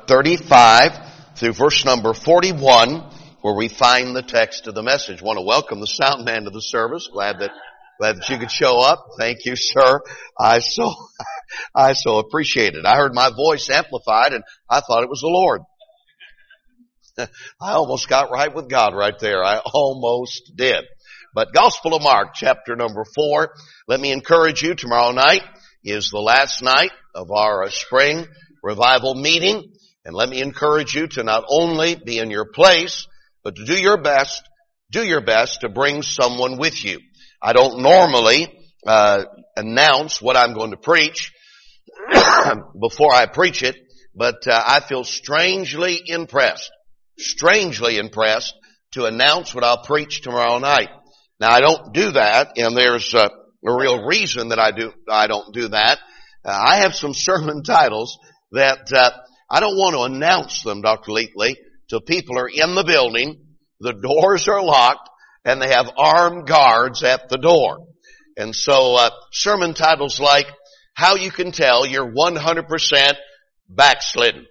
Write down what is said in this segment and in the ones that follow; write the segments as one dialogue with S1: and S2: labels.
S1: 35 through verse number 41, where we find the text of the message. I want to welcome the sound man to the service. Glad that you could show up. Thank you, sir. I so appreciate it. I heard my voice amplified and I thought it was the Lord. I almost got right with God right there. I almost did. But Gospel of Mark, chapter number 4. Let me encourage you, tomorrow night is the last night of our spring revival meeting. And let me encourage you to not only be in your place, but to do your best to bring someone with you. I don't normally announce what I'm going to preach before I preach it, but I feel strangely impressed to announce what I'll preach tomorrow night. Now, I don't do that, and there's a real reason that I don't do that. I have some sermon titles that I don't want to announce them, Dr. Leatley, till people are in the building, the doors are locked, and they have armed guards at the door. And so sermon titles like, How You Can Tell You're 100% Backslidden.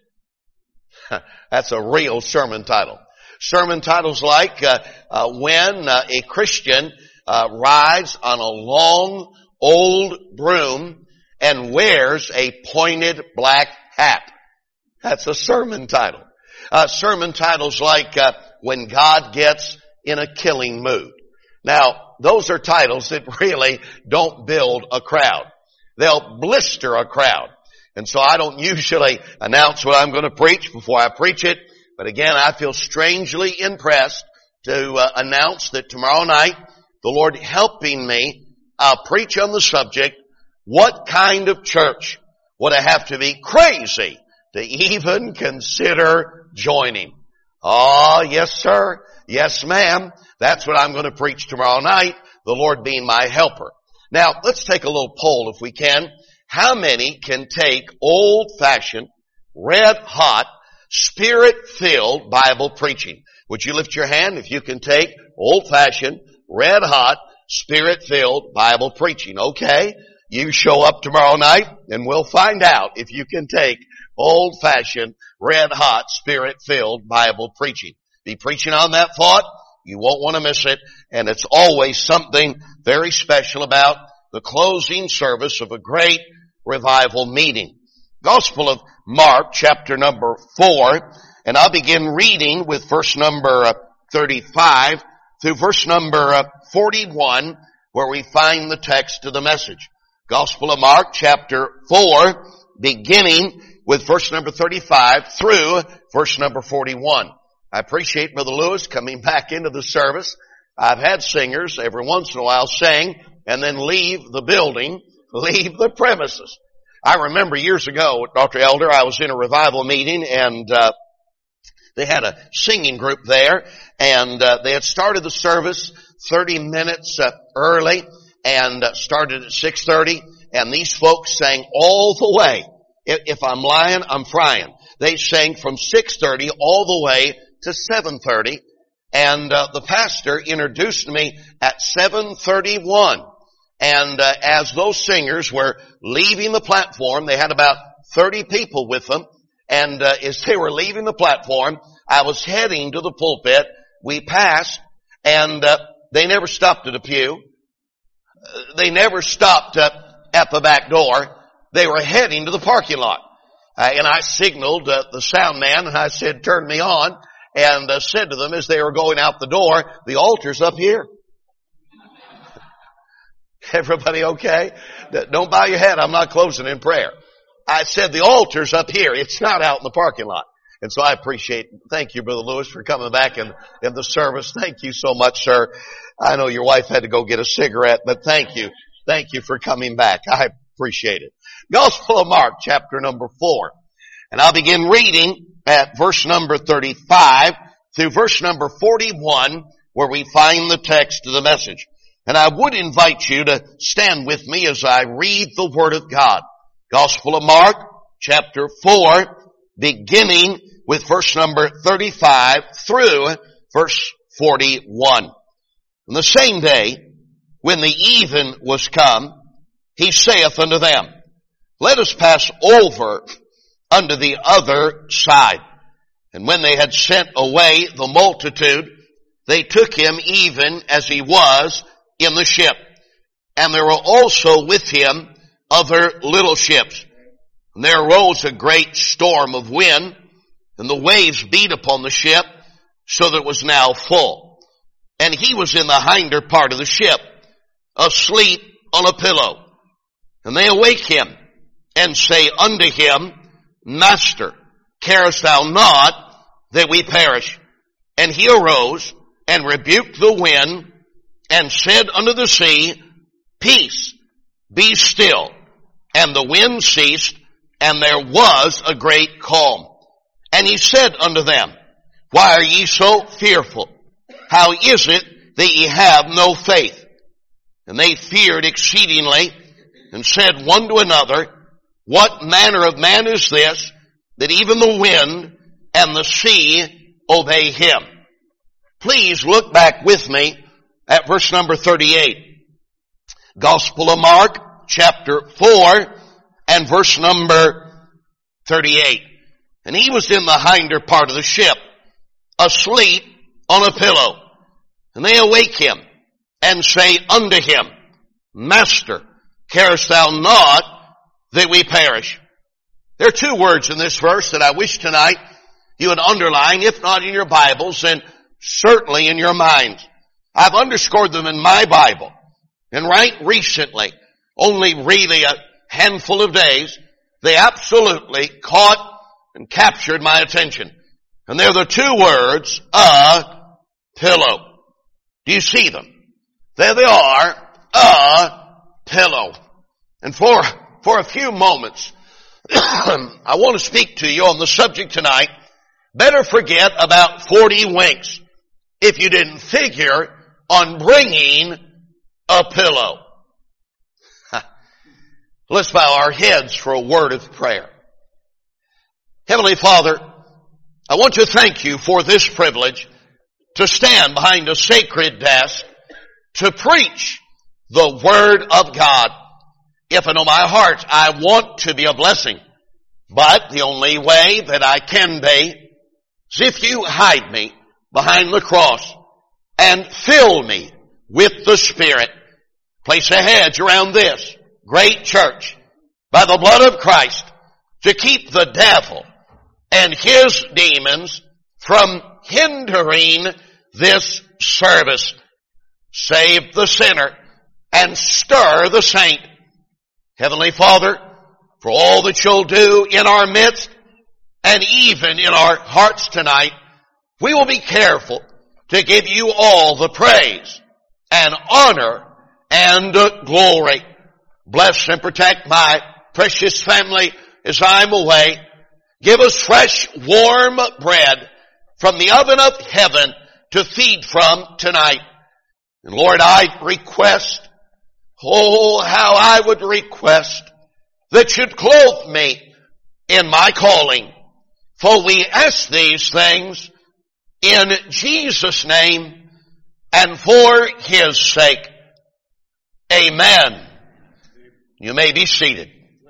S1: That's a real sermon title. Sermon titles like, When a Christian rides on a long, old broom and wears a pointed black hat. That's a sermon title. Sermon titles like, When God Gets in a Killing Mood. Now, those are titles that really don't build a crowd. They'll blister a crowd. And so I don't usually announce what I'm going to preach before I preach it. But again, I feel strangely impressed to announce that tomorrow night, the Lord helping me, I'll preach on the subject, what kind of church would I have to be crazy to even consider joining? Oh, yes, sir. Yes, ma'am. That's what I'm going to preach tomorrow night, the Lord being my helper. Now, let's take a little poll if we can. How many can take old-fashioned, red-hot, Spirit-filled Bible preaching? Would you lift your hand if you can take old-fashioned, red-hot, Spirit-filled Bible preaching? Okay, you show up tomorrow night and we'll find out if you can take old-fashioned, red-hot, Spirit-filled Bible preaching. Be preaching on that thought. You won't want to miss it. And it's always something very special about the closing service of a great revival meeting. Gospel of Mark, chapter number 4, and I'll begin reading with verse number 35 through verse number 41, where we find the text of the message. Gospel of Mark, chapter 4, beginning with verse number 35 through verse number 41. I appreciate Brother Lewis coming back into the service. I've had singers every once in a while sing and then leave the building, leave the premises. I remember years ago, Dr. Elder, I was in a revival meeting and they had a singing group there and they had started the service 30 minutes early and started at 6:30, and these folks sang all the way. If I'm lying, I'm frying. They sang from 6:30 all the way to 7:30, and the pastor introduced me at 7:31. And as those singers were leaving the platform, they had about 30 people with them, and as they were leaving the platform, I was heading to the pulpit. We passed, and they never stopped at a pew. They never stopped at the back door. They were heading to the parking lot. And I signaled the sound man, and I said, turn me on, and said to them as they were going out the door, the altar's up here. Everybody okay? Don't bow your head. I'm not closing in prayer. I said the altar's up here. It's not out in the parking lot. And so I thank you, Brother Lewis, for coming back in the service. Thank you so much, sir. I know your wife had to go get a cigarette, but thank you. Thank you for coming back. I appreciate it. Gospel of Mark, chapter number 4. And I'll begin reading at verse number 35 through verse number 41, where we find the text of the message. And I would invite you to stand with me as I read the Word of God. Gospel of Mark, chapter 4, beginning with verse number 35 through verse 41. On the same day, when the even was come, he saith unto them, Let us pass over unto the other side. And when they had sent away the multitude, they took him even as he was in the ship. And there were also with him other little ships. And there arose a great storm of wind, and the waves beat upon the ship, so that it was now full. And he was in the hinder part of the ship, asleep on a pillow. And they awake him, and say unto him, Master, carest thou not that we perish? And he arose, and rebuked the wind, and said unto the sea, Peace, be still. And the wind ceased, and there was a great calm. And he said unto them, Why are ye so fearful? How is it that ye have no faith? And they feared exceedingly, and said one to another, What manner of man is this, that even the wind and the sea obey him? Please look back with me at verse number 38. Gospel of Mark, chapter 4, and verse number 38. And he was in the hinder part of the ship, asleep on a pillow. And they awake him, and say unto him, Master, carest thou not that we perish? There are two words in this verse that I wish tonight you would underline, if not in your Bibles, then certainly in your minds. I've underscored them in my Bible. And right recently, only really a handful of days, they absolutely caught and captured my attention. And they're the two words, a pillow. Do you see them? There they are, a pillow. And for a few moments, I want to speak to you on the subject tonight. Better forget about 40 winks if you didn't figure on bringing a pillow. Let's bow our heads for a word of prayer. Heavenly Father, I want to thank you for this privilege to stand behind a sacred desk to preach the Word of God. If in my heart I want to be a blessing, but the only way that I can be is if you hide me behind the cross and fill me with the Spirit. Place a hedge around this great church by the blood of Christ to keep the devil and his demons from hindering this service. Save the sinner and stir the saint. Heavenly Father, for all that you'll do in our midst and even in our hearts tonight, we will be careful to give you all the praise and honor and glory. Bless and protect my precious family as I'm away. Give us fresh, warm bread from the oven of heaven to feed from tonight. And Lord, I request, oh, how I would request that you'd clothe me in my calling. For we ask these things in Jesus' name and for his sake. Amen. You may be seated.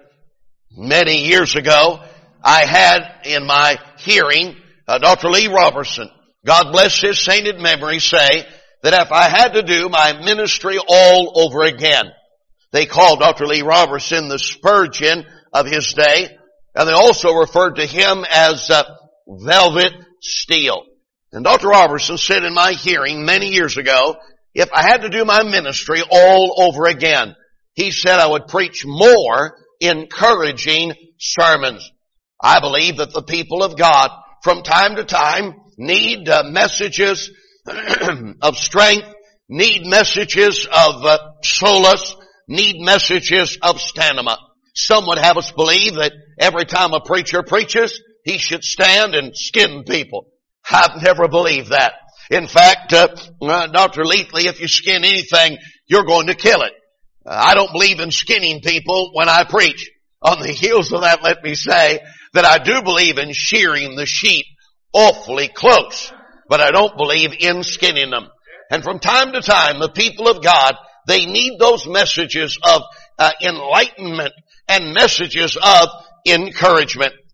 S1: Many years ago, I had in my hearing Dr. Lee Robertson, God bless his sainted memory, say that if I had to do my ministry all over again, they called Dr. Lee Robertson the Spurgeon of his day, and they also referred to him as velvet steel. And Dr. Robertson said in my hearing many years ago, if I had to do my ministry all over again, he said I would preach more encouraging sermons. I believe that the people of God from time to time need messages of strength, need messages of solace, need messages of stamina. Some would have us believe that every time a preacher preaches, he should stand and skin people. I've never believed that. In fact, Dr. Leathley, if you skin anything, you're going to kill it. I don't believe in skinning people when I preach. On the heels of that, let me say that I do believe in shearing the sheep awfully close, but I don't believe in skinning them. And from time to time, the people of God, they need those messages of enlightenment and messages of encouragement.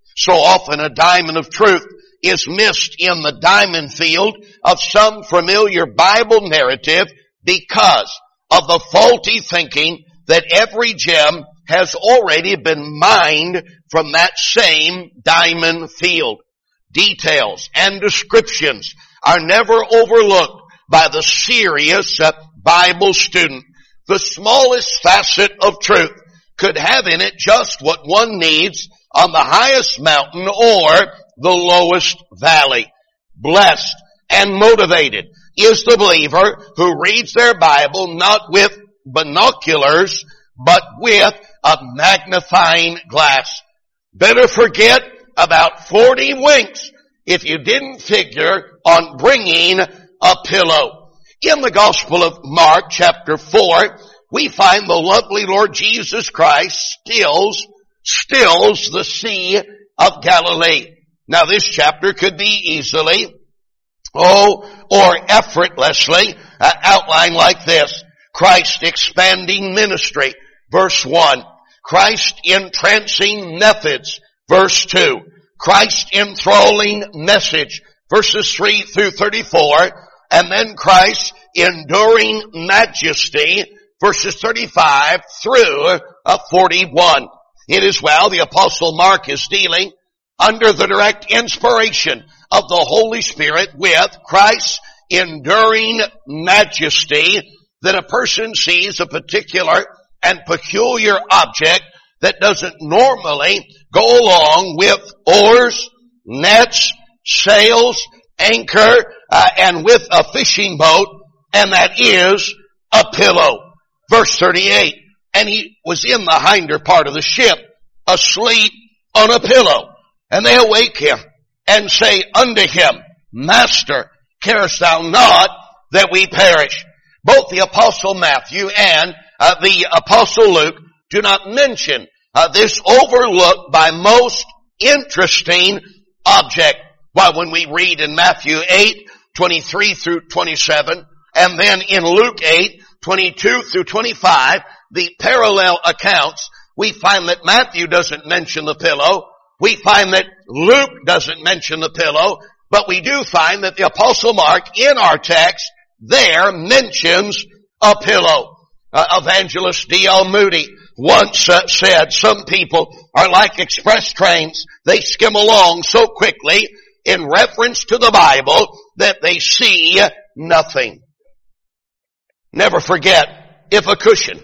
S1: So often a diamond of truth is missed in the diamond field of some familiar Bible narrative because of the faulty thinking that every gem has already been mined from that same diamond field. Details and descriptions are never overlooked by the serious Bible student. The smallest facet of truth could have in it just what one needs on the highest mountain or the lowest valley. Blessed and motivated is the believer who reads their Bible not with binoculars, but with a magnifying glass. Better forget about 40 winks if you didn't figure on bringing a pillow. In the Gospel of Mark, chapter 4, we find the lovely Lord Jesus Christ stills the Sea of Galilee. Now this chapter could be easily, or effortlessly outlined like this. Christ expanding ministry, verse 1. Christ entrancing methods, verse 2. Christ enthralling message, verses 3 through 34. And then Christ enduring majesty, verses 35 through 41. It is well the Apostle Mark is dealing under the direct inspiration of the Holy Spirit with Christ's enduring majesty that a person sees a particular and peculiar object that doesn't normally go along with oars, nets, sails, anchor, and with a fishing boat, and that is a pillow. Verse 38, and he was in the hinder part of the ship, asleep on a pillow. And they awake him and say unto him, Master, carest thou not that we perish? Both the Apostle Matthew and the Apostle Luke do not mention this overlooked by most interesting object. While when we read in Matthew 8:23 through 27, and then in Luke 8:22 through 25, the parallel accounts, we find that Matthew doesn't mention the pillow. We find that Luke doesn't mention the pillow, but we do find that the Apostle Mark in our text there mentions a pillow. Evangelist D.L. Moody once said, some people are like express trains. They skim along so quickly in reference to the Bible that they see nothing. Never forget, if a cushion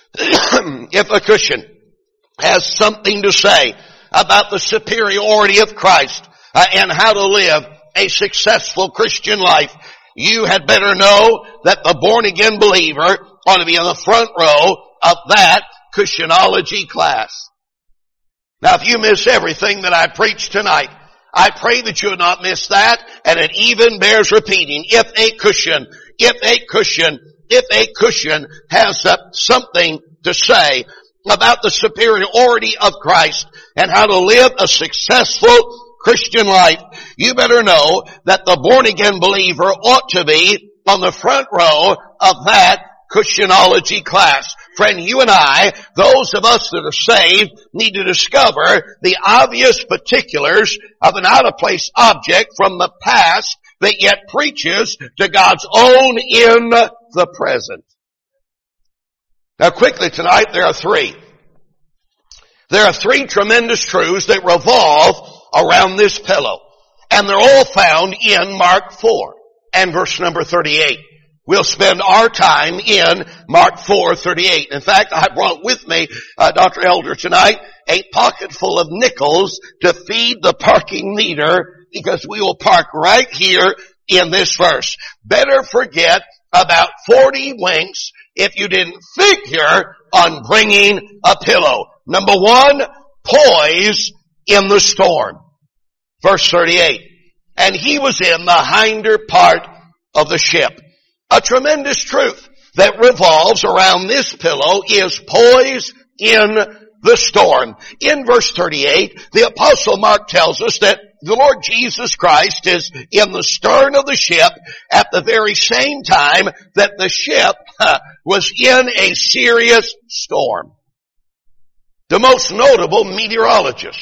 S1: has something to say about the superiority of Christ and how to live a successful Christian life, you had better know that the born-again believer ought to be in the front row of that cushionology class. Now, if you miss everything that I preach tonight, I pray that you would not miss that, and it even bears repeating. If a cushion has something to say about the superiority of Christ and how to live a successful Christian life, you better know that the born-again believer ought to be on the front row of that cushionology class. Friend, you and I, those of us that are saved, need to discover the obvious particulars of an out-of-place object from the past that yet preaches to God's own in the present. Now quickly tonight, there are three. There are three tremendous truths that revolve around this pillow. And they're all found in Mark 4 and verse number 38. We'll spend our time in Mark 4:38. In fact, I brought with me, Dr. Elder, tonight, a pocket full of nickels to feed the parking meter, because we will park right here in this verse. Better forget about 40 winks if you didn't figure on bringing a pillow. Number one, poise in the storm. Verse 38. And he was in the hinder part of the ship. A tremendous truth that revolves around this pillow is poise in the storm. In verse 38, the Apostle Mark tells us that the Lord Jesus Christ is in the stern of the ship at the very same time that the ship was in a serious storm. The most notable meteorologist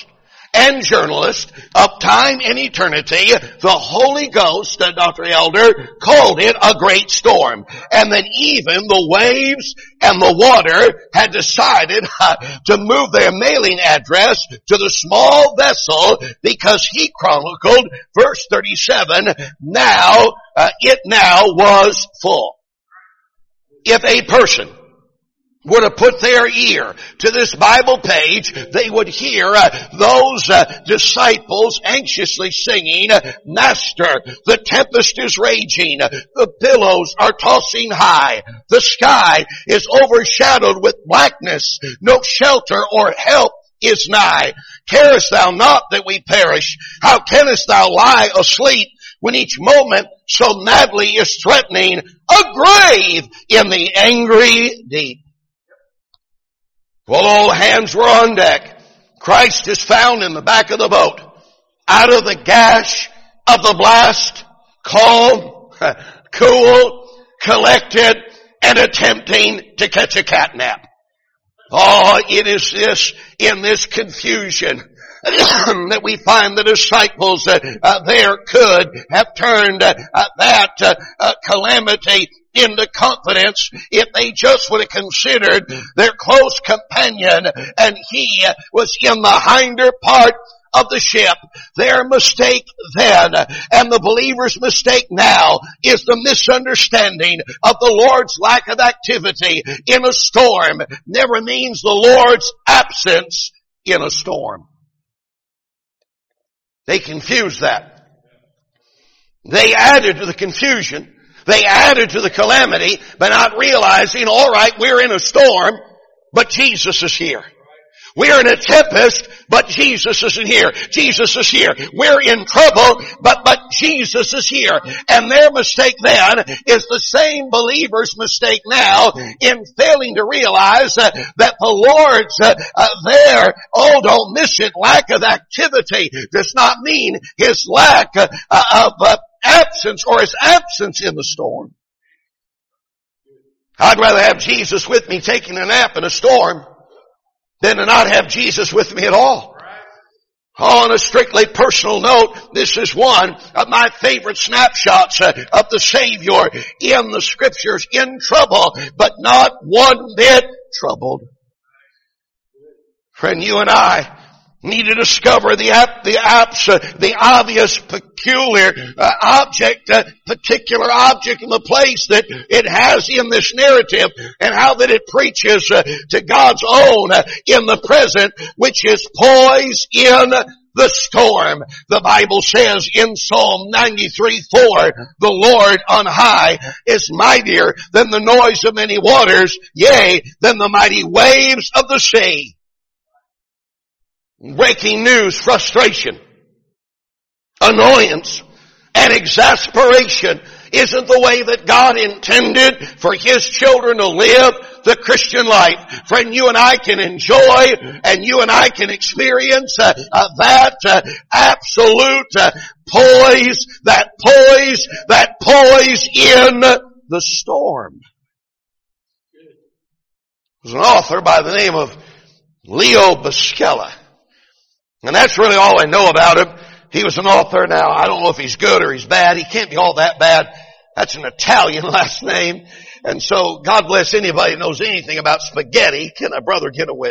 S1: and journalist of time and eternity, the Holy Ghost, Dr. Elder, called it a great storm. And that even the waves and the water had decided to move their mailing address to the small vessel, because he chronicled, verse 37, it now was full. If a person were to put their ear to this Bible page, they would hear those disciples anxiously singing, Master, the tempest is raging, the billows are tossing high, the sky is overshadowed with blackness, no shelter or help is nigh. Carest thou not that we perish? How canst thou lie asleep when each moment so madly is threatening a grave in the angry deep? Well, all hands were on deck. Christ is found in the back of the boat, out of the gash of the blast, calm, cool, collected, and attempting to catch a catnap. Oh, it is in this confusion that we find the disciples there could have turned that calamity into confidence if they just would have considered their close companion, and he was in the hinder part of the ship. Their mistake then, and the believer's mistake now, is the misunderstanding of the Lord's lack of activity in a storm never means the Lord's absence in a storm. They confused that. They added to the confusion. They added to the calamity by not realizing, all right, we're in a storm, but Jesus is here. We're in a tempest, but Jesus isn't here. Jesus is here. We're in trouble, but Jesus is here. And their mistake then is the same believer's mistake now in failing to realize that the Lord's there. Oh, don't miss it. Lack of activity does not mean his lack of absence or his absence in the storm. I'd rather have Jesus with me taking a nap in a storm than to not have Jesus with me at all. Oh, on a strictly personal note, this is one of my favorite snapshots of the Savior in the Scriptures, in trouble, but not one bit troubled. Friend, you and I need to discover the obvious, peculiar particular object in the place that it has in this narrative, and how that it preaches to God's own in the present, which is poise in the storm. The Bible says in Psalm 93:4, the Lord on high is mightier than the noise of many waters, yea, than the mighty waves of the sea. Breaking news, frustration, annoyance, and exasperation isn't the way that God intended for His children to live the Christian life. Friend, you and I can enjoy and you and I can experience that absolute poise in the storm. There's an author by the name of Leo Buscella. And that's really all I know about him. He was an author. Now, I don't know if he's good or he's bad. He can't be all that bad. That's an Italian last name. And so, God bless anybody who knows anything about spaghetti. Can a brother get a witness?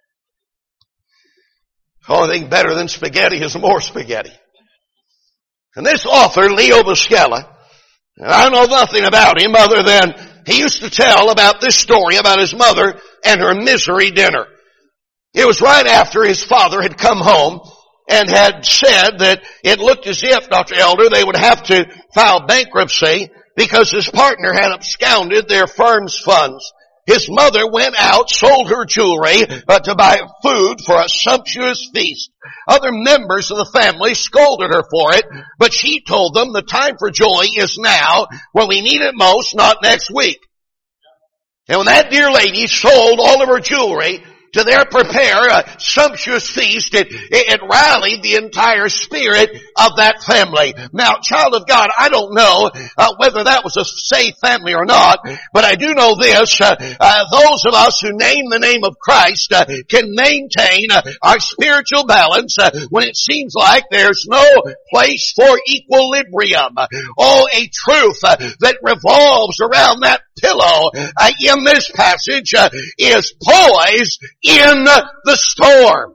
S1: The only thing better than spaghetti is more spaghetti. And this author, Leo Buscella, I know nothing about him other than he used to tell about this story about his mother and her misery dinner. It was right after his father had come home and had said that it looked as if, Dr. Elder, they would have to file bankruptcy because his partner had absconded their firm's funds. His mother went out, sold her jewelry to buy food for a sumptuous feast. Other members of the family scolded her for it, but she told them the time for joy is now, when we need it most, not next week. And when that dear lady sold all of her jewelry, to there prepare a sumptuous feast. It rallied the entire spirit of that family. Now, child of God, I don't know whether that was a saved family or not, but I do know this. Those of us who name the name of Christ can maintain our spiritual balance when it seems like there's no place for equilibrium. Oh, a truth that revolves around that pillow in this passage is poised in the storm.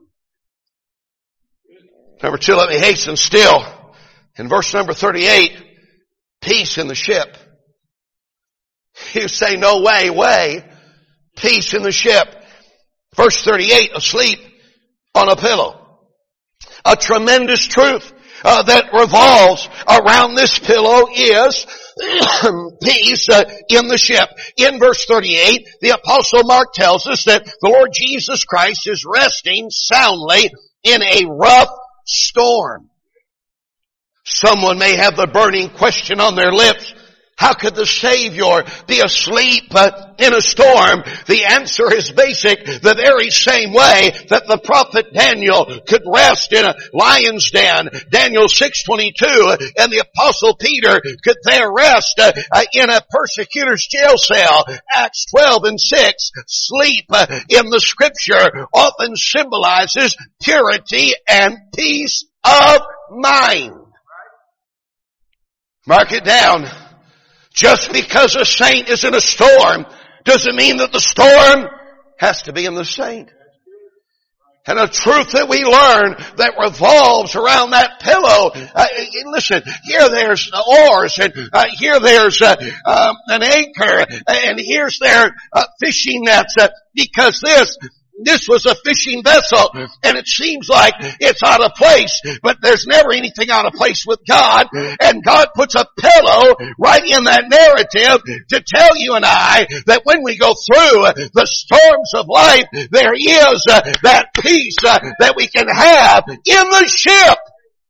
S1: Number 2, let me hasten still. In verse number 38, peace in the ship. You say, no way, peace in the ship. Verse 38, asleep on a pillow. A tremendous truth that revolves around this pillow is peace in the ship. In verse 38, the Apostle Mark tells us that the Lord Jesus Christ is resting soundly in a rough storm. Someone may have the burning question on their lips. How could the Savior be asleep in a storm? The answer is basic. The very same way that the prophet Daniel could rest in a lion's den, Daniel 6:22, and the apostle Peter could there rest in a persecutor's jail cell, Acts 12:6. Sleep in the scripture often symbolizes purity and peace of mind. Mark it down. Just because a saint is in a storm doesn't mean that the storm has to be in the saint. And a truth that we learn that revolves around that pillow. Listen, here there's oars, and here there's an anchor, and here's their fishing nets, because this was a fishing vessel, and it seems like it's out of place, but there's never anything out of place with God, and God puts a pillow right in that narrative to tell you and I that when we go through the storms of life, there is that peace that we can have in the ship.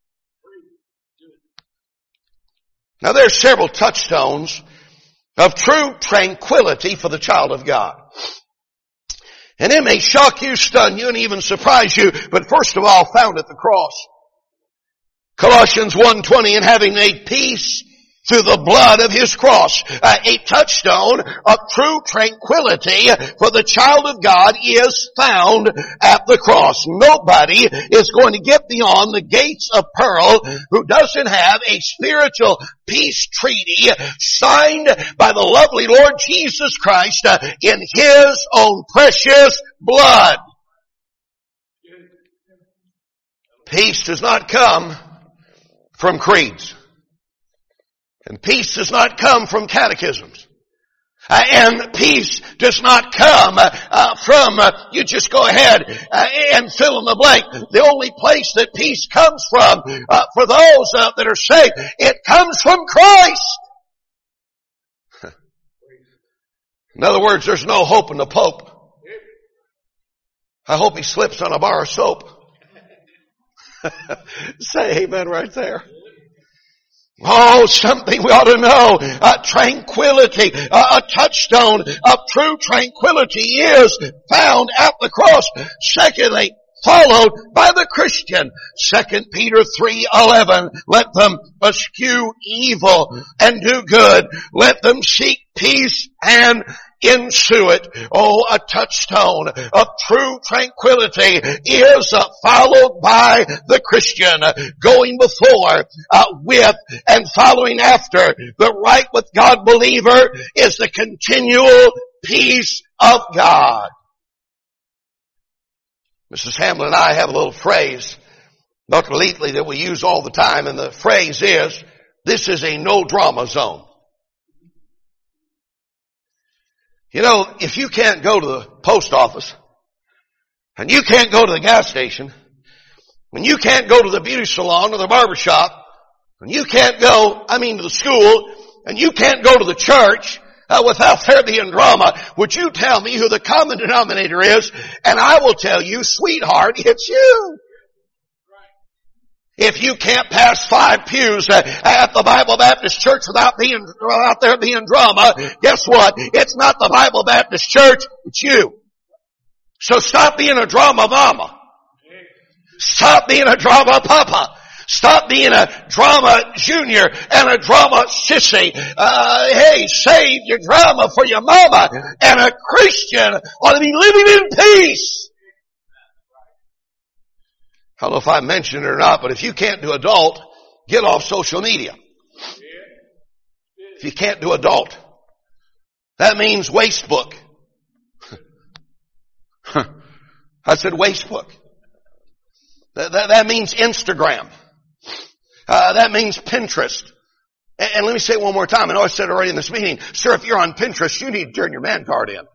S1: Now there's several touchstones of true tranquility for the child of God. And it may shock you, stun you, and even surprise you, but first of all, found at the cross. Colossians 1:20, and having made peace through the blood of His cross. A touchstone of true tranquility for the child of God is found at the cross. Nobody is going to get beyond the gates of pearl who doesn't have a spiritual peace treaty signed by the lovely Lord Jesus Christ in His own precious blood. Peace does not come from creeds. And peace does not come from catechisms. And peace does not come from, you just go ahead and fill in the blank. The only place that peace comes from, for those that are saved, it comes from Christ. In other words, there's no hope in the Pope. I hope he slips on a bar of soap. Say amen right there. Oh, something we ought to know. Tranquility, a touchstone of true tranquility is found at the cross. Secondly, followed by the Christian. 2 Peter 3:11. Let them eschew evil and do good. Let them seek peace and ensue it. Oh, a touchstone of true tranquility is followed by the Christian, going before, with, and following after. The right with God believer is the continual peace of God. Mrs. Hamlin and I have a little phrase, Dr. Leatley, that we use all the time, and the phrase is, this is a no drama zone. You know, if you can't go to the post office, and you can't go to the gas station, when you can't go to the beauty salon or the barber shop, and you can't go, to the school, and you can't go to the church, without there being drama, would you tell me who the common denominator is? And I will tell you, sweetheart, it's you. If you can't pass 5 pews at the Bible Baptist Church without there being drama, guess what? It's not the Bible Baptist Church, it's you. So stop being a drama mama. Stop being a drama papa. Stop being a drama junior and a drama sissy. Hey, save your drama for your mama. And a Christian ought to be living in peace. I don't know if I mentioned it or not, but if you can't do adult, get off social media. If you can't do adult, that means wastebook. I said wastebook. That means Instagram. That means Pinterest. And let me say it one more time. I know I said it already in this meeting. Sir, if you're on Pinterest, you need to turn your man card in.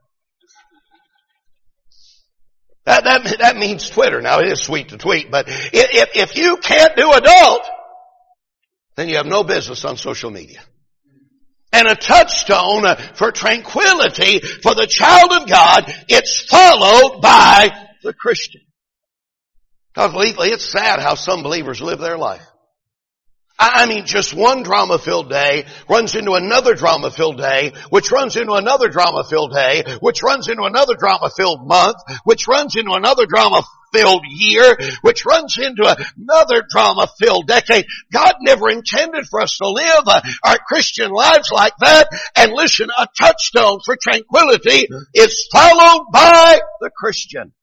S1: That means Twitter. Now, it is sweet to tweet, but if you can't do adult, then you have no business on social media. And a touchstone for tranquility for the child of God, it's followed by the Christian. Because lately, it's sad how some believers live their life. I mean, just one drama-filled day runs into another drama-filled day, which runs into another drama-filled day, which runs into another drama-filled month, which runs into another drama-filled year, which runs into another drama-filled decade. God never intended for us to live our Christian lives like that. And listen, a touchstone for tranquility is followed by the Christian.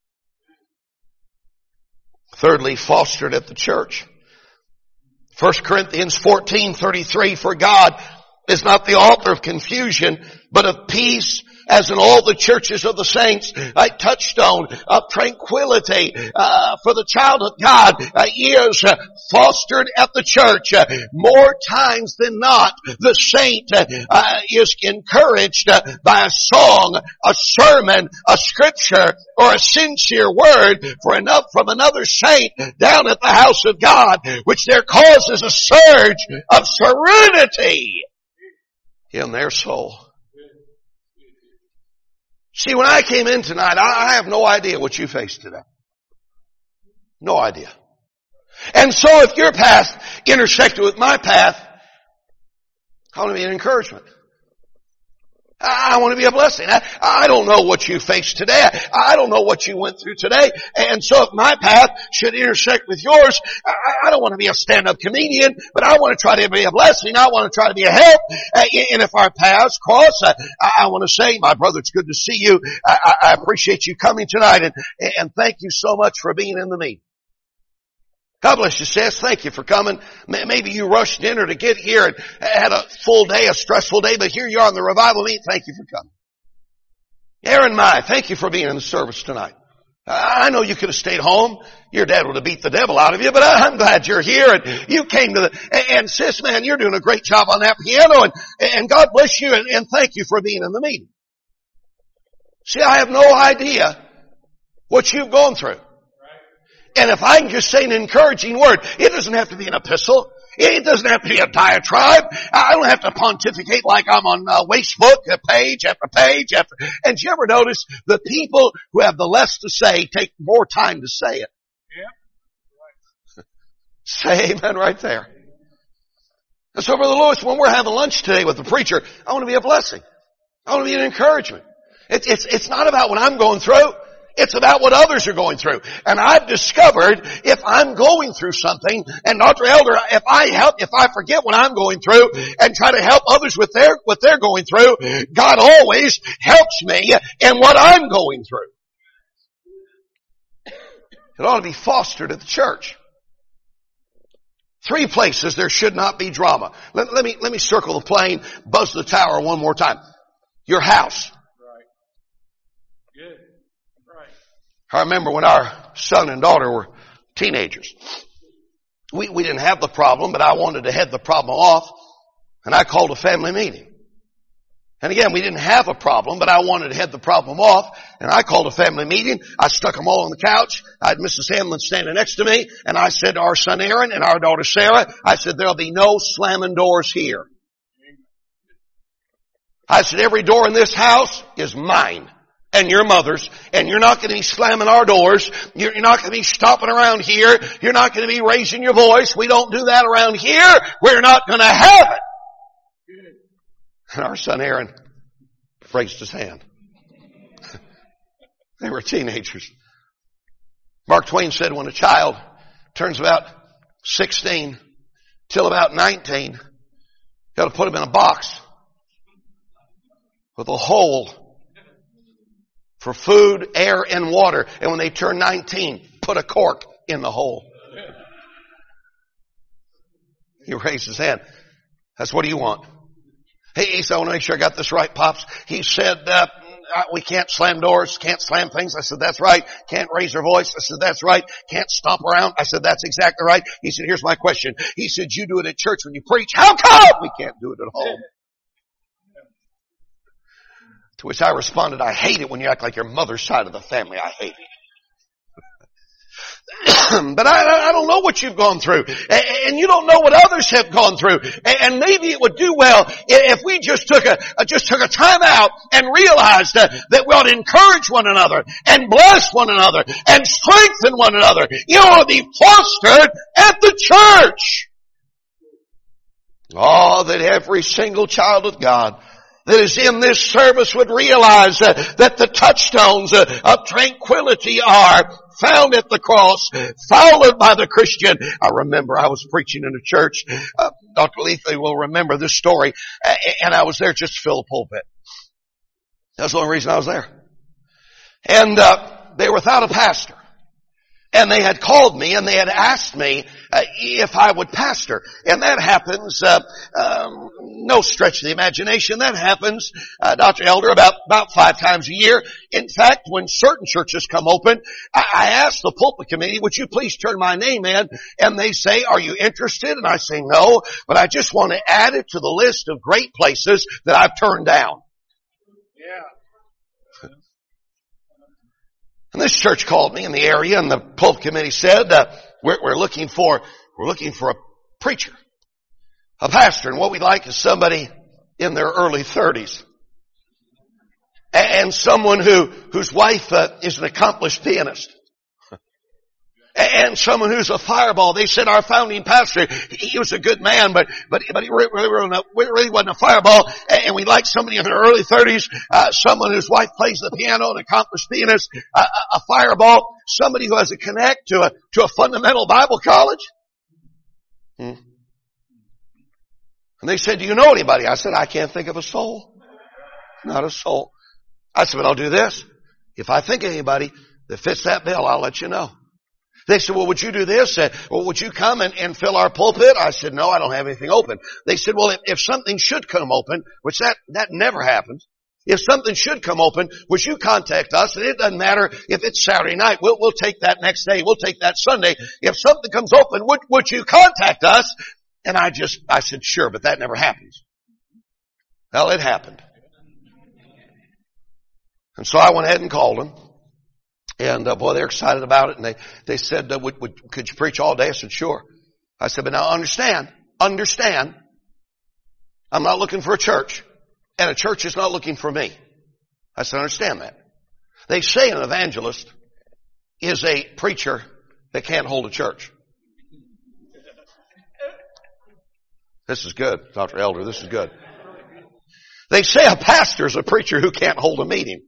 S1: Thirdly, fostered at the church. 1 Corinthians 14:33, for God is not the author of confusion, but of peace, as in all the churches of the saints. A touchstone of tranquility for the child of God is fostered at the church. More times than not, the saint is encouraged by a song, a sermon, a scripture, or a sincere word from another saint down at the house of God, which there causes a surge of serenity in their soul. See, when I came in tonight, I have no idea what you face today. No idea. And so if your path intersected with my path, I want to be an encouragement. I want to be a blessing. I don't know what you face today. I don't know what you went through today. And so if my path should intersect with yours, I don't want to be a stand-up comedian, but I want to try to be a blessing. I want to try to be a help. And if our paths cross, I want to say, my brother, it's good to see you. I appreciate you coming tonight, and thank you so much for being in the meeting. God bless you, sis. Thank you for coming. Maybe you rushed dinner to get here and had a full day, a stressful day, but here you are on the revival meeting. Thank you for coming. Aaron Mai, thank you for being in the service tonight. I know you could have stayed home. Your dad would have beat the devil out of you, but I'm glad you're here and you came to and sis, man, you're doing a great job on that piano and God bless you and thank you for being in the meeting. See, I have no idea what you've gone through. And if I can just say an encouraging word, it doesn't have to be an epistle. It doesn't have to be a diatribe. I don't have to pontificate like I'm on Facebook, page after page after. And do you ever notice the people who have the less to say take more time to say it? Yeah. Say amen right there. And so, Brother Lewis, when we're having lunch today with the preacher, I want to be a blessing. I want to be an encouragement. It's not about what I'm going through. It's about what others are going through. And I've discovered if I'm going through something, and Dr. Elder, if I forget what I'm going through and try to help others with what they're going through, God always helps me in what I'm going through. It ought to be fostered at the church. 3 places there should not be drama. Let me circle the plane, buzz the tower one more time. Your house. I remember when our son and daughter were teenagers. We didn't have the problem, but I wanted to head the problem off, and I called a family meeting. And again, we didn't have a problem, but I wanted to head the problem off, and I called a family meeting. I stuck them all on the couch. I had Mrs. Hamlin standing next to me, and I said to our son Aaron and our daughter Sarah, I said, there'll be no slamming doors here. I said, every door in this house is mine. And your mother's, and you're not going to be slamming our doors. You're not going to be stomping around here. You're not going to be raising your voice. We don't do that around here. We're not going to have it. And our son Aaron raised his hand. They were teenagers. Mark Twain said when a child turns about 16 till about 19, you got to put them in a box with a hole for food, air, and water. And when they turn 19, put a cork in the hole. He raised his hand. That's what do you want? He said, I want to make sure I got this right, Pops. He said, we can't slam doors, can't slam things. I said, that's right. Can't raise our voice. I said, that's right. Can't stomp around. I said, that's exactly right. He said, here's my question. He said, you do it at church when you preach. How come we can't do it at home? To which I responded, I hate it when you act like your mother's side of the family. I hate it. But I don't know what you've gone through. And you don't know what others have gone through. And maybe it would do well if we just took a time out and realized that we ought to encourage one another and bless one another and strengthen one another. You ought to be fostered at the church. Oh, that every single child of God that is in this service would realize that the touchstones of tranquility are found at the cross, followed by the Christian. I remember I was preaching in a church. Dr. Lethe will remember this story. And I was there just to fill the pulpit. That's the only reason I was there. And they were without a pastor. And they had called me and they had asked me if I would pastor. And that happens, no stretch of the imagination, that happens, Dr. Elder, about 5 times a year. In fact, when certain churches come open, I ask the pulpit committee, would you please turn my name in? And they say, are you interested? And I say, no, but I just want to add it to the list of great places that I've turned down. Yeah. And this church called me in the area, and the pulpit committee said, we're looking for a preacher, a pastor, and what we'd like is somebody in their early 30s. And someone whose wife is an accomplished pianist. And someone who's a fireball. They said our founding pastor, he was a good man, but he really wasn't a fireball. And we'd like somebody in their early 30s, someone whose wife plays the piano, an accomplished pianist, a fireball, somebody who has a connect to a fundamental Bible college. And they said, do you know anybody? I said, I can't think of a soul. Not a soul. I said, but I'll do this. If I think of anybody that fits that bill, I'll let you know. They said, well, would you do this? Well, would you come and fill our pulpit? I said, no, I don't have anything open. They said, well, if something should come open, which that never happens. If something should come open, would you contact us? And it doesn't matter if it's Saturday night. We'll take that next day. We'll take that Sunday. If something comes open, would you contact us? And I said, sure, but that never happens. Well, it happened. And so I went ahead and called them. And boy, they're excited about it. And they said, could you preach all day? I said, sure. I said, but now understand, I'm not looking for a church. And a church is not looking for me. I said, understand that. They say an evangelist is a preacher that can't hold a church. This is good, Dr. Elder. This is good. They say a pastor is a preacher who can't hold a meeting.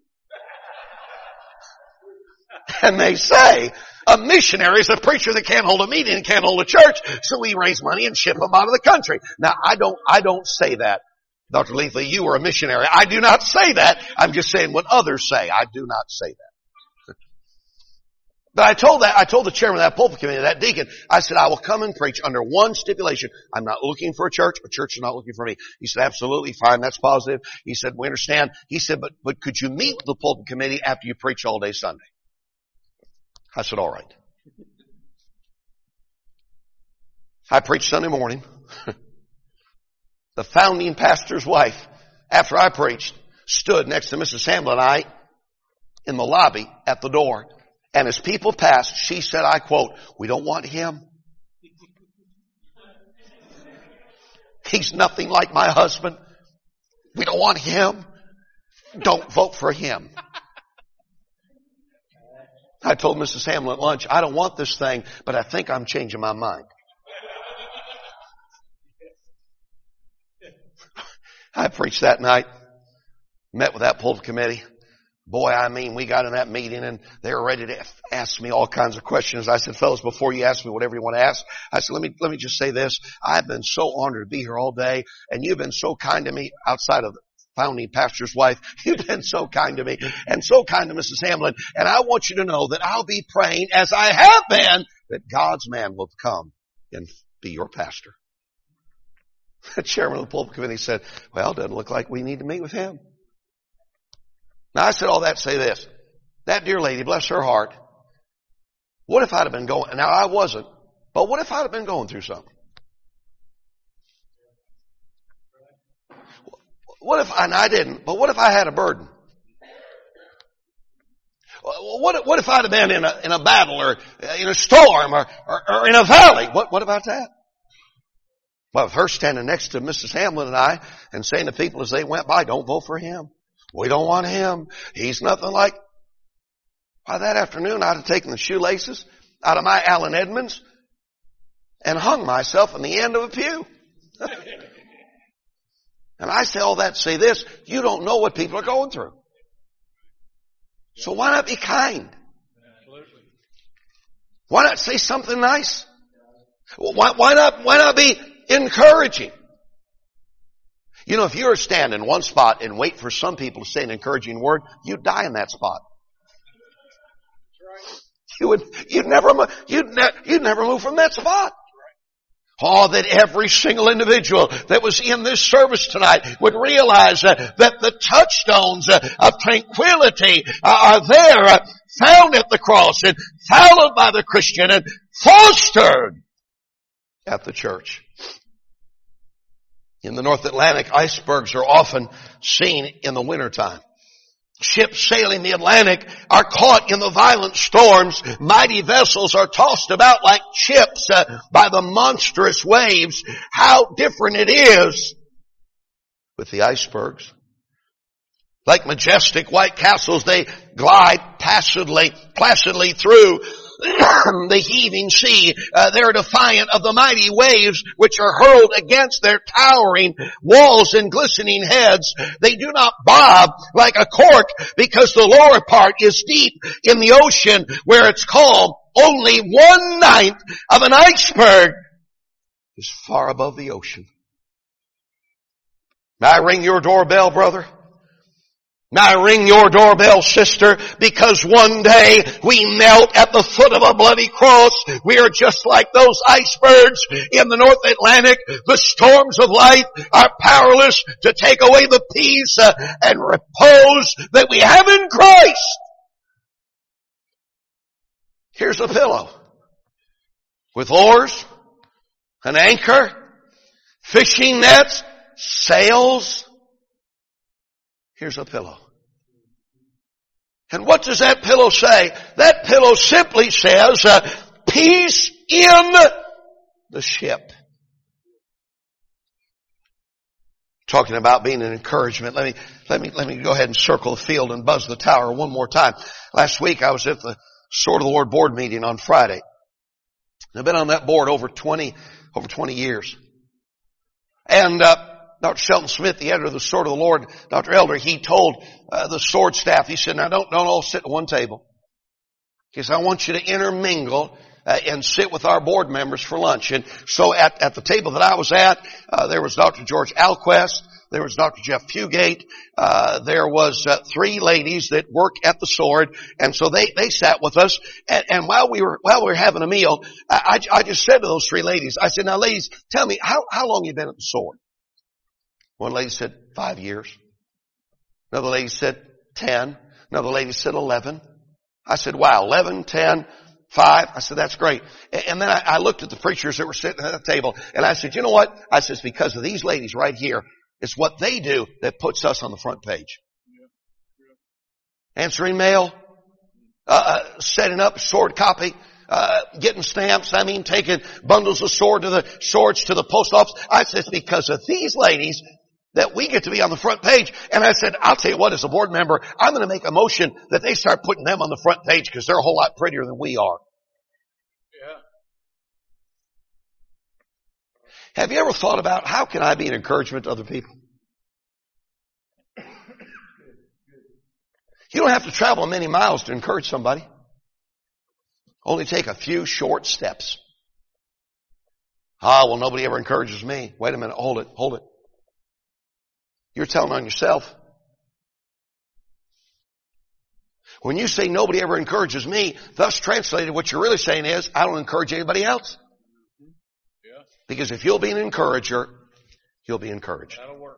S1: And they say a missionary is a preacher that can't hold a meeting and can't hold a church, so we raise money and ship them out of the country. Now, I don't say that. Dr. Lethe, you were a missionary. I do not say that. I'm just saying what others say. I do not say that. But I told the chairman of that pulpit committee, that deacon, I said, I will come and preach under one stipulation. I'm not looking for a church is not looking for me. He said, absolutely fine. That's positive. He said, we understand. He said, but could you meet the pulpit committee after you preach all day Sunday? I said, all right. I preached Sunday morning. The founding pastor's wife, after I preached, stood next to Mrs. Hamlin and I in the lobby at the door. And as people passed, she said, I quote, we don't want him. He's nothing like my husband. We don't want him. Don't vote for him. I told Mrs. Hamlin at lunch, I don't want this thing, but I think I'm changing my mind. I preached that night, met with that pulpit committee. Boy, I mean, we got in that meeting and they were ready to ask me all kinds of questions. I said, fellas, before you ask me whatever you want to ask, I said, let me just say this. I've been so honored to be here all day, and you've been so kind to me outside of the founding pastor's wife. You've been so kind to me and so kind to Mrs. Hamlin. And I want you to know that I'll be praying, as I have been, that God's man will come and be your pastor. The chairman of the pulpit committee said, well, it doesn't look like we need to meet with him. Now, I said all that to say this. That dear lady, bless her heart, what if I'd have been going, now I wasn't, but what if I'd have been going through something? What if, and I didn't, but what if I had a burden? What if I'd have been in a battle or in a storm or in a valley? What about that? Well, if her standing next to Mrs. Hamlin and I and saying to people as they went by, don't vote for him. We don't want him. He's nothing like. Why, that afternoon I'd have taken the shoelaces out of my Allen Edmonds and hung myself on the end of a pew. And I say all that to say this, you don't know what people are going through. So why not be kind? Why not say something nice? Why not be encouraging? You know, if you were standing in one spot and wait for some people to say an encouraging word, you'd die in that spot. You'd never move from that spot. Oh, that every single individual that was in this service tonight would realize that the touchstones of tranquility are there, found at the cross and followed by the Christian and fostered at the church. In the North Atlantic, icebergs are often seen in the wintertime. Ships sailing the Atlantic are caught in the violent storms. Mighty vessels are tossed about like chips by the monstrous waves. How different it is with the icebergs. Like majestic white castles, they glide placidly through the heaving sea. They're defiant of the mighty waves which are hurled against their towering walls and glistening heads. They do not bob like a cork because the lower part is deep in the ocean where it's calm. Only 1/9 of an iceberg is far above the ocean. May I ring your doorbell, brother? May I ring your doorbell, sister, because one day we knelt at the foot of a bloody cross. We are just like those icebergs in the North Atlantic. The storms of life are powerless to take away the peace and repose that we have in Christ. Here's a pillow with oars, an anchor, fishing nets, sails. Here's a pillow. And what does that pillow say? That pillow simply says, peace in the ship. Talking about being an encouragement. Let me go ahead and circle the field and buzz the tower one more time. Last week I was at the Sword of the Lord board meeting on Friday. I've been on that board over 20 years. And, Dr. Shelton Smith, the editor of the Sword of the Lord, Dr. Elder, he told the Sword staff, he said, now don't all sit at one table. He said, I want you to intermingle and sit with our board members for lunch. And so at the table that I was at, there was Dr. George Alquist, there was Dr. Jeff Fugate, there was 3 ladies that work at the Sword, and so they sat with us. And while we were having a meal, I just said to those 3 ladies, I said, now ladies, tell me, how long you been at the Sword? One lady said 5 years. Another lady said 10. Another lady said 11. I said, wow, 11, 10, 5. I said, that's great. And then I looked at the preachers that were sitting at the table, and I said, you know what? I said, it's because of these ladies right here. It's what they do that puts us on the front page. Answering mail, setting up Sword copy, getting stamps, taking bundles of swords to the post office. I said, it's because of these ladies that we get to be on the front page. And I said, I'll tell you what, as a board member, I'm going to make a motion that they start putting them on the front page because they're a whole lot prettier than we are. Yeah. Have you ever thought about how can I be an encouragement to other people? You don't have to travel many miles to encourage somebody. Only take a few short steps. Well, nobody ever encourages me. Wait a minute. Hold it. You're telling on yourself. When you say nobody ever encourages me, thus translated, what you're really saying is, I don't encourage anybody else. Yeah. Because if you'll be an encourager, you'll be encouraged. That'll work.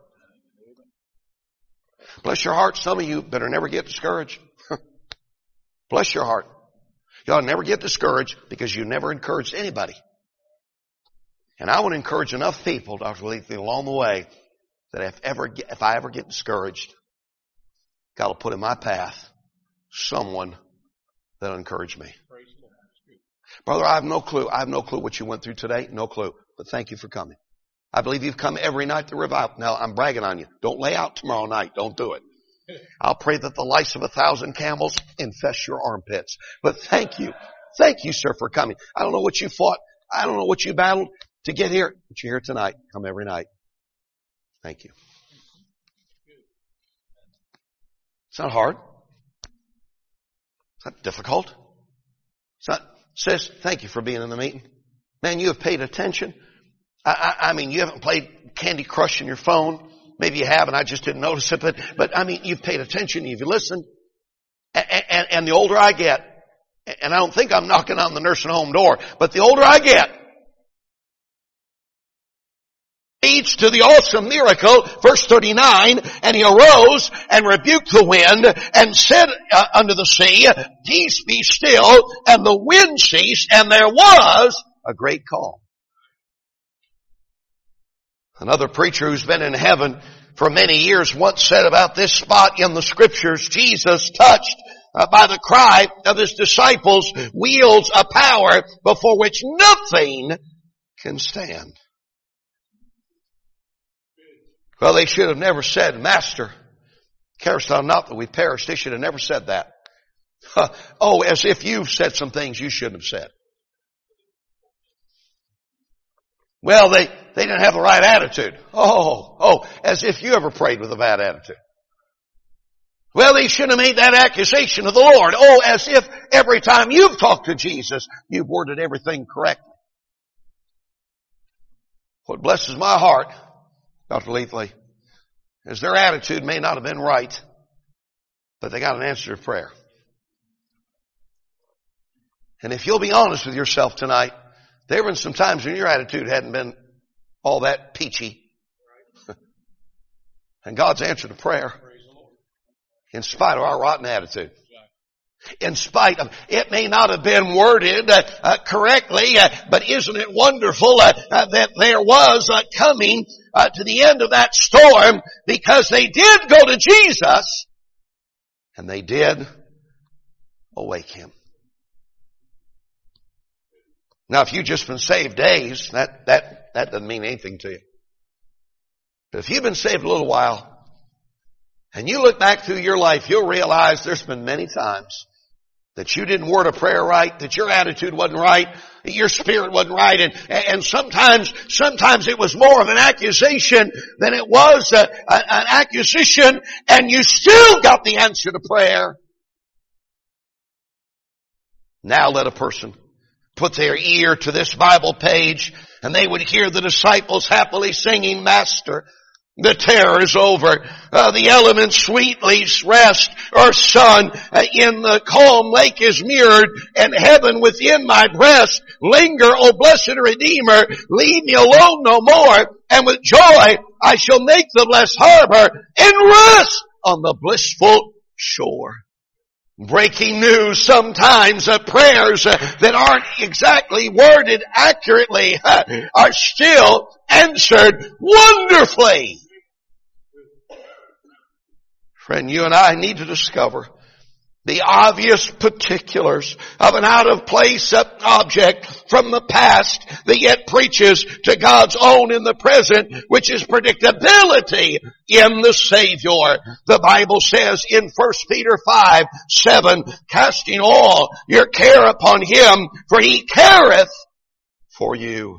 S1: Bless your heart. Some of you better never get discouraged. Bless your heart. You ought to never get discouraged because you never encouraged anybody. And I want to encourage enough people, Dr. Lethe, along the way, that if I ever get discouraged, God will put in my path someone that'll encourage me. Brother, I have no clue. I have no clue what you went through today. No clue. But thank you for coming. I believe you've come every night to revival. Now, I'm bragging on you. Don't lay out tomorrow night. Don't do it. I'll pray that the lice of 1,000 camels infest your armpits. But thank you. Thank you, sir, for coming. I don't know what you fought. I don't know what you battled to get here. But you're here tonight. Come every night. Thank you. It's not hard. It's not difficult. It's not, sis, thank you for being in the meeting. Man, you have paid attention. I mean, you haven't played Candy Crush in your phone. Maybe you have, and I just didn't notice it. But I mean, you've paid attention. You've listened. And the older I get, and I don't think I'm knocking on the nursing home door, but the older I get, leads to the awesome miracle, verse 39, and he arose and rebuked the wind and said unto the sea, peace be still, and the wind ceased, and there was a great calm. Another preacher who's been in heaven for many years once said about this spot in the scriptures, Jesus, touched by the cry of his disciples, wields a power before which nothing can stand. Well, they should have never said, Master, carest thou not that we perish? They should have never said that. Oh, as if you've said some things you shouldn't have said. Well, they didn't have the right attitude. Oh, as if you ever prayed with a bad attitude. Well, they shouldn't have made that accusation of the Lord. Oh, as if every time you've talked to Jesus, you've worded everything correctly. What blesses my heart, Dr. Lethe, is their attitude may not have been right, but they got an answer to prayer. And if you'll be honest with yourself tonight, there have been some times when your attitude hadn't been all that peachy. And God's answered to prayer in spite of our rotten attitude. In spite of, it may not have been worded correctly, but isn't it wonderful that there was coming to the end of that storm, because they did go to Jesus and they did awake him. Now, if you've just been saved days, that doesn't mean anything to you. But if you've been saved a little while and you look back through your life, you'll realize there's been many times that you didn't word a prayer right, that your attitude wasn't right, that your spirit wasn't right, and sometimes it was more of an accusation than it was an accusation, and you still got the answer to prayer. Now let a person put their ear to this Bible page, and they would hear the disciples happily singing, Master, the terror is over. The elements sweetly rest. Our sun in the calm lake is mirrored, and heaven within my breast. Linger, O blessed Redeemer. Leave me alone no more. And with joy I shall make the blessed harbor and rest on the blissful shore. Breaking news sometimes, prayers that aren't exactly worded accurately are still answered wonderfully. Friend, you and I need to discover the obvious particulars of an out-of-place object from the past that yet preaches to God's own in the present, which is predictability in the Savior. The Bible says in 1 Peter 5:7, casting all your care upon Him, for He careth for you.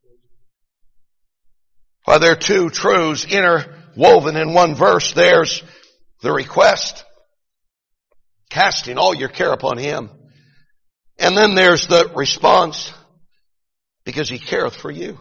S1: Well, there are two truths interwoven in one verse. There's the request, Casting all your care upon Him. And then there's the response, because He careth for you.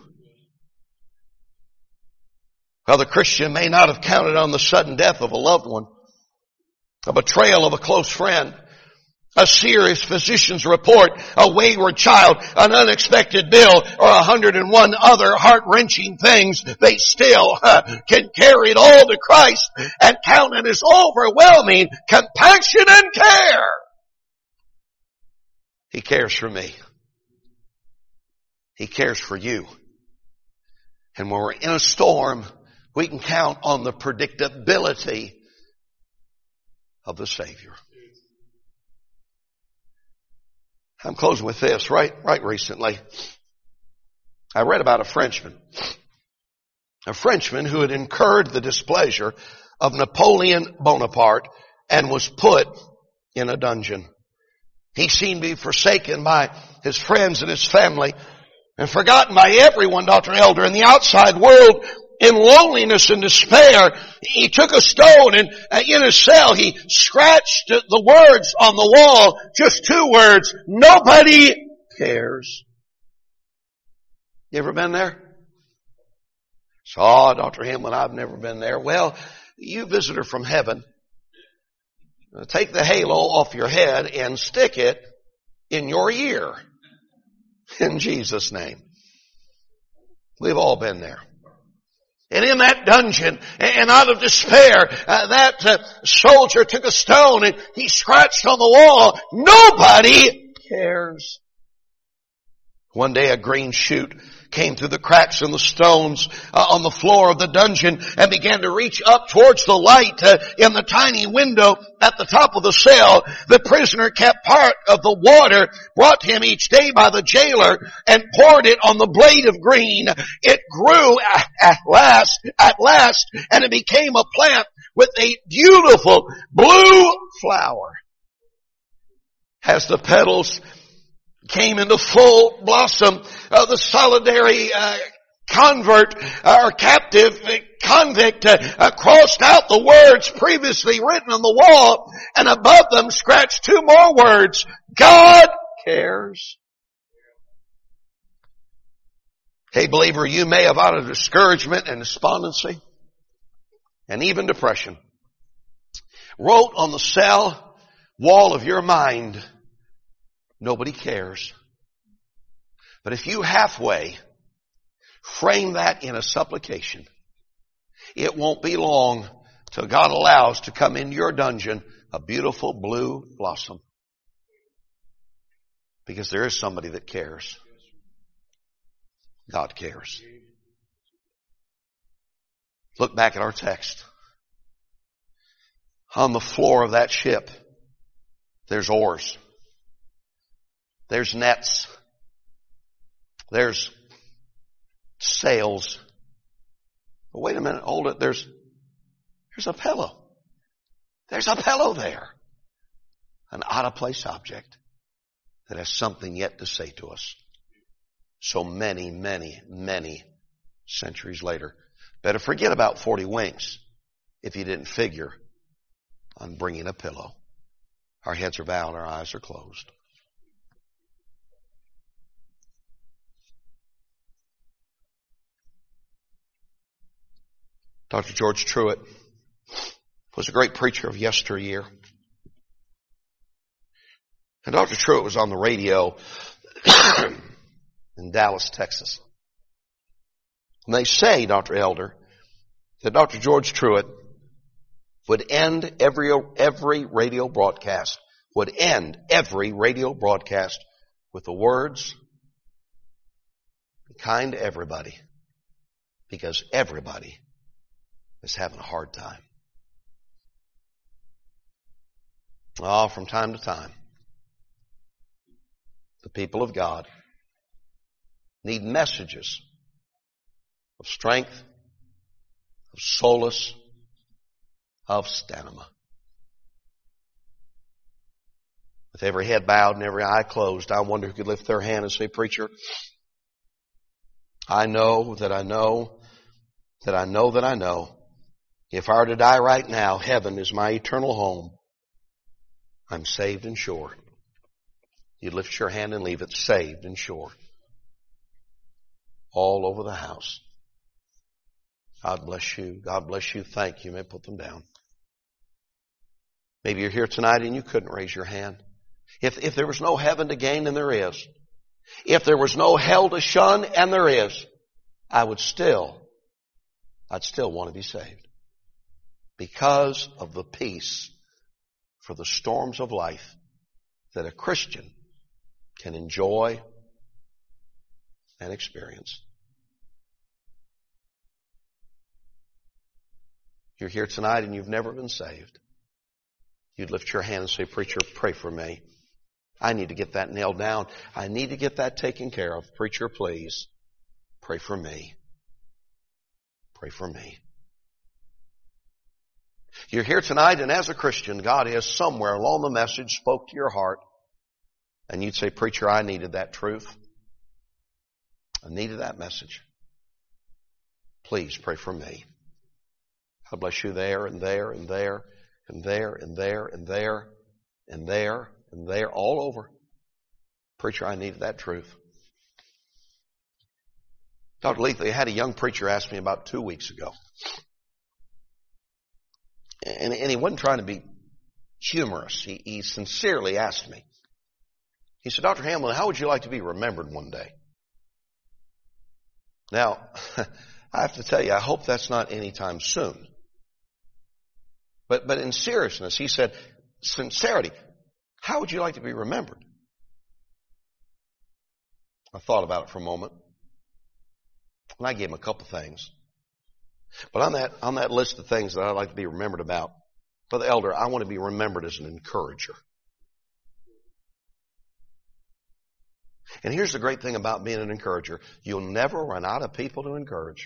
S1: Well, the Christian may not have counted on the sudden death of a loved one, a betrayal of a close friend, a serious physician's report, a wayward child, an unexpected bill, or 101 other heart-wrenching things. They still can carry it all to Christ and count on His overwhelming compassion and care. He cares for me. He cares for you. And when we're in a storm, we can count on the predictability of the Savior. I'm closing with this. Right recently, I read about a Frenchman who had incurred the displeasure of Napoleon Bonaparte and was put in a dungeon. He seemed to be forsaken by his friends and his family and forgotten by everyone, Dr. Elder, in the outside world. In loneliness and despair, he took a stone and in his cell he scratched the words on the wall, just 2 words, nobody cares. You ever been there? Dr. Hemlin, I've never been there. Well, you visitor from heaven, take the halo off your head and stick it in your ear. In Jesus' name. We've all been there. And in that dungeon, and out of despair, that soldier took a stone and he scratched on the wall. Nobody cares. One day a green shoot came through the cracks in the stones on the floor of the dungeon and began to reach up towards the light in the tiny window at the top of the cell. The prisoner kept part of the water brought to him each day by the jailer and poured it on the blade of green. It grew at last, and it became a plant with a beautiful blue flower. As the petals came into full blossom, the solitary convert or captive convict crossed out the words previously written on the wall, and above them scratched 2 more words, God cares. Hey believer, you may have out of discouragement and despondency and even depression wrote on the cell wall of your mind, nobody cares. But if you halfway frame that in a supplication, it won't be long till God allows to come into your dungeon a beautiful blue blossom. Because there is somebody that cares. God cares. Look back at our text. On the floor of that ship, there's oars. There's nets. There's sails. But wait a minute, hold it. There's a pillow. There's a pillow there. An out-of-place object that has something yet to say to us. So many, many, many centuries later. Better forget about 40 winks if you didn't figure on bringing a pillow. Our heads are bowed, our eyes are closed. Dr. George Truett was a great preacher of yesteryear. And Dr. Truett was on the radio in Dallas, Texas. And they say, Dr. Elder, that Dr. George Truett would end every radio broadcast, with the words, "Be kind to everybody, because everybody is having a hard time." Oh, from time to time, the people of God need messages of strength, of solace, of stamina. With every head bowed and every eye closed, I wonder who could lift their hand and say, "Preacher, I know that I know that I know that I know if I were to die right now, heaven is my eternal home. I'm saved and sure. You lift your hand and leave it, saved and sure. All over the house. God bless you. God bless you. Thank you. You may put them down. Maybe you're here tonight and you couldn't raise your hand. If there was no heaven to gain, and there is. If there was no hell to shun, and there is, I'd still want to be saved. Because of the peace for the storms of life that a Christian can enjoy and experience. You're here tonight and you've never been saved. You'd lift your hand and say, preacher, pray for me. I need to get that nailed down. I need to get that taken care of. Preacher, please, pray for me. Pray for me. You're here tonight, and as a Christian, God has somewhere along the message spoke to your heart, and you'd say, preacher, I needed that truth. I needed that message. Please pray for me. God bless you there and there and there and there and there and there and there and there, all over. Preacher, I needed that truth. Dr. Leathley, I had a young preacher ask me about 2 weeks ago. And he wasn't trying to be humorous. He sincerely asked me. He said, Dr. Hamlin, how would you like to be remembered one day? Now, I have to tell you, I hope that's not anytime soon. But in seriousness, he said, sincerity, how would you like to be remembered? I thought about it for a moment. And I gave him a couple things. But on that list of things that I'd like to be remembered about, Brother Elder, I want to be remembered as an encourager. And here's the great thing about being an encourager. You'll never run out of people to encourage.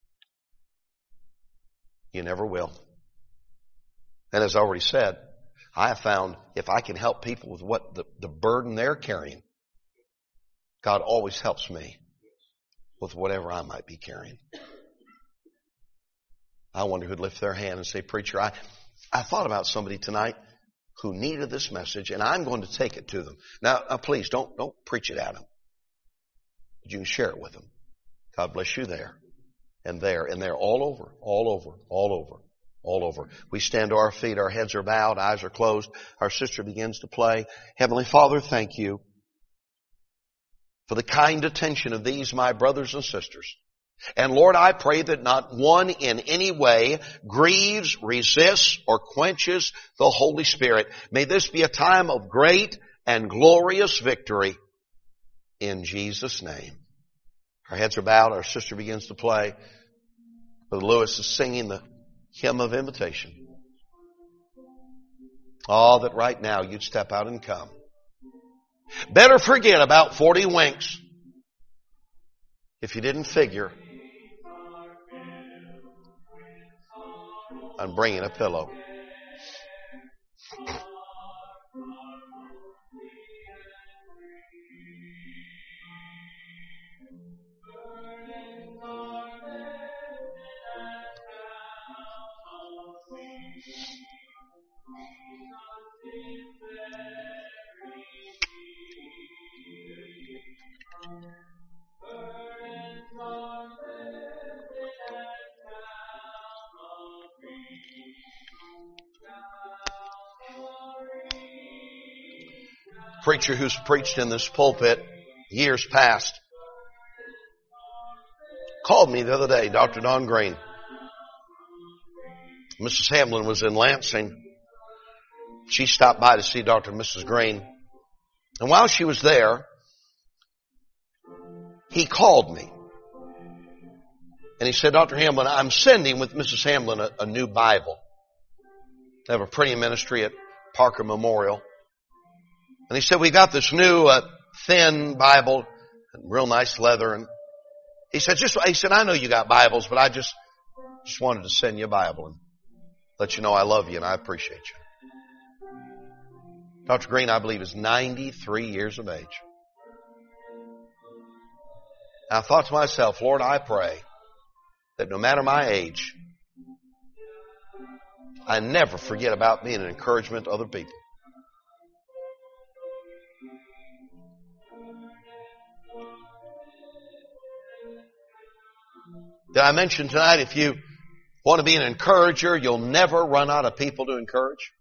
S1: You never will. And as I already said, I have found if I can help people with what the burden they're carrying, God always helps me with whatever I might be carrying. I wonder who'd lift their hand and say, preacher, I thought about somebody tonight who needed this message, and I'm going to take it to them. Now please, don't preach it at them. But you can share it with them. God bless you there, and there, and there, all over, all over, all over, all over. We stand to our feet, our heads are bowed, eyes are closed. Our sister begins to play. Heavenly Father, thank you for the kind attention of these, my brothers and sisters. And Lord, I pray that not one in any way grieves, resists, or quenches the Holy Spirit. May this be a time of great and glorious victory in Jesus' name. Our heads are bowed. Our sister begins to play. Brother Lewis is singing the hymn of invitation. Oh, that right now you'd step out and come. Better forget about 40 winks if you didn't figure on bringing a pillow. Preacher who's preached in this pulpit years past called me the other day, Dr. Don Green. Mrs. Hamlin was in Lansing. She stopped by to see Dr. and Mrs. Green. And while she was there, he called me. And he said, Dr. Hamlin, I'm sending with Mrs. Hamlin a new Bible. They have a printing ministry at Parker Memorial. And he said, we got this new thin Bible, real nice leather. And he said, I know you got Bibles, but I just wanted to send you a Bible and let you know I love you and I appreciate you. Dr. Green, I believe, is 93 years of age. And I thought to myself, Lord, I pray that no matter my age, I never forget about being an encouragement to other people. Did I mention tonight, if you want to be an encourager, you'll never run out of people to encourage?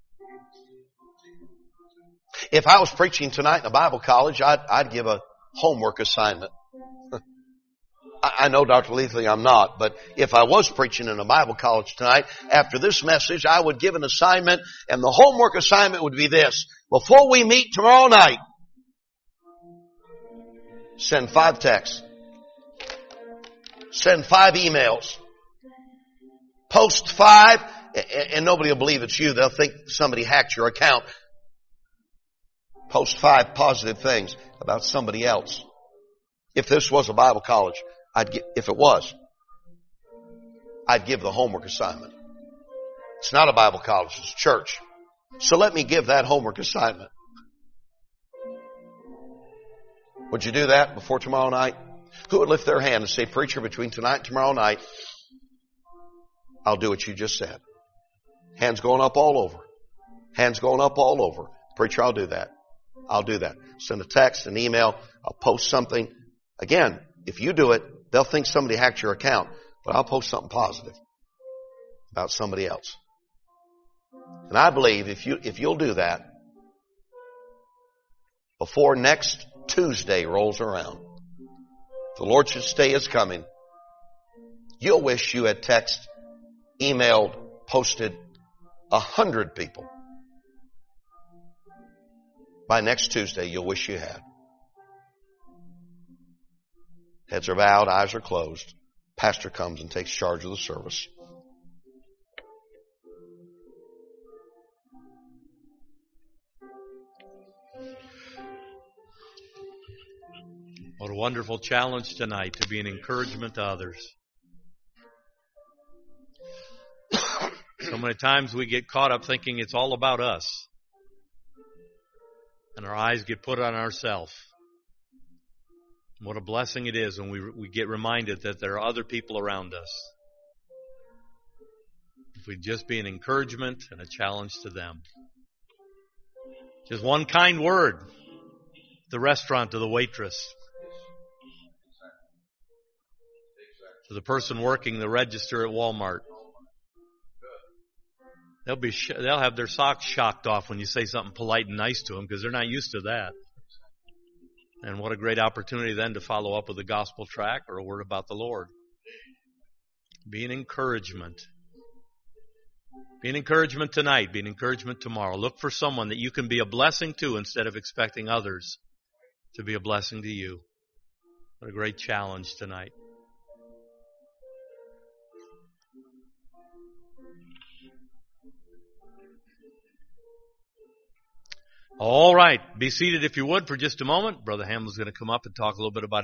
S1: If I was preaching tonight in a Bible college, I'd give a homework assignment. I know, Dr. Leathley, I'm not, but if I was preaching in a Bible college tonight, after this message, I would give an assignment, and the homework assignment would be this. Before we meet tomorrow night, send 5 texts. Send 5 emails. Post 5, and nobody will believe it's you. They'll think somebody hacked your account. Post 5 positive things about somebody else. If this was a Bible college, if it was, I'd give the homework assignment. It's not a Bible college, it's a church. So let me give that homework assignment. Would you do that before tomorrow night? Who would lift their hand and say, preacher, between tonight and tomorrow night, I'll do what you just said. Hands going up all over. Hands going up all over. Preacher, I'll do that. I'll do that. Send a text, an email. I'll post something. Again, if you do it, they'll think somebody hacked your account. But I'll post something positive about somebody else. And I believe if you'll do that, before next Tuesday rolls around, the Lord should stay is coming, you'll wish you had texted, emailed, posted 100 people. By next Tuesday, you'll wish you had. Heads are bowed, eyes are closed. Pastor comes and takes charge of the service.
S2: What a wonderful challenge tonight to be an encouragement to others. So many times we get caught up thinking it's all about us. And our eyes get put on ourselves. What a blessing it is when we get reminded that there are other people around us. If we'd just be an encouragement and a challenge to them. Just one kind word. The restaurant, to the waitress. To the person working the register at Walmart. They'll have their socks shocked off when you say something polite and nice to them because they're not used to that. And what a great opportunity then to follow up with a gospel tract or a word about the Lord. Be an encouragement. Be an encouragement tonight. Be an encouragement tomorrow. Look for someone that you can be a blessing to instead of expecting others to be a blessing to you. What a great challenge tonight. All right. Be seated if you would for just a moment. Brother Hamlin's going to come up and talk a little bit about